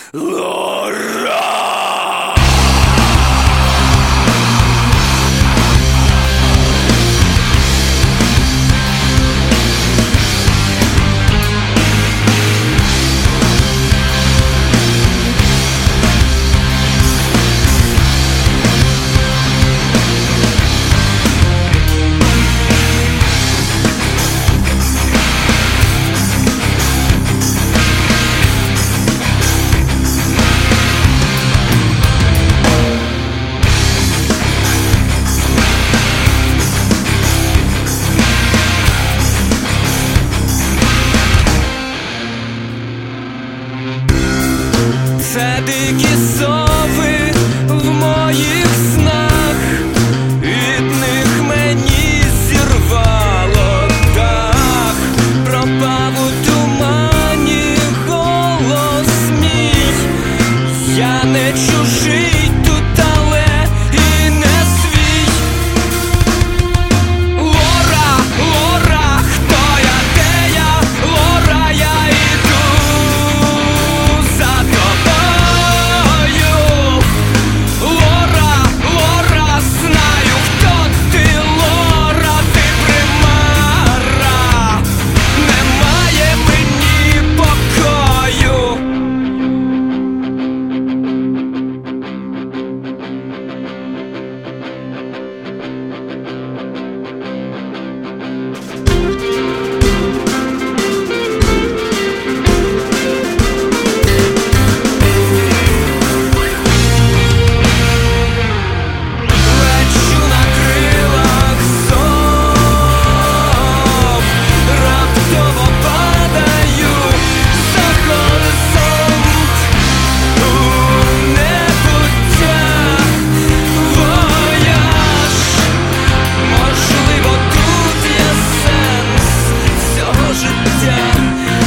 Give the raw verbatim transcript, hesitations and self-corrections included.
Лора! Це дикі сови в моїх снах, від них мені зірвало дах, пропав у тумані голос мій. Я не чужий тут, але і не свій. Лора, Лора, хто я, де я? Лора, я йду за тобою. Лора, Лора, знаю, хто ти, Лора, ти примара, немає мені покою. Лечу на крилах сов, раптово падаю за горизонт у небуття. Вояж, можливо, тут є сенс цього життя.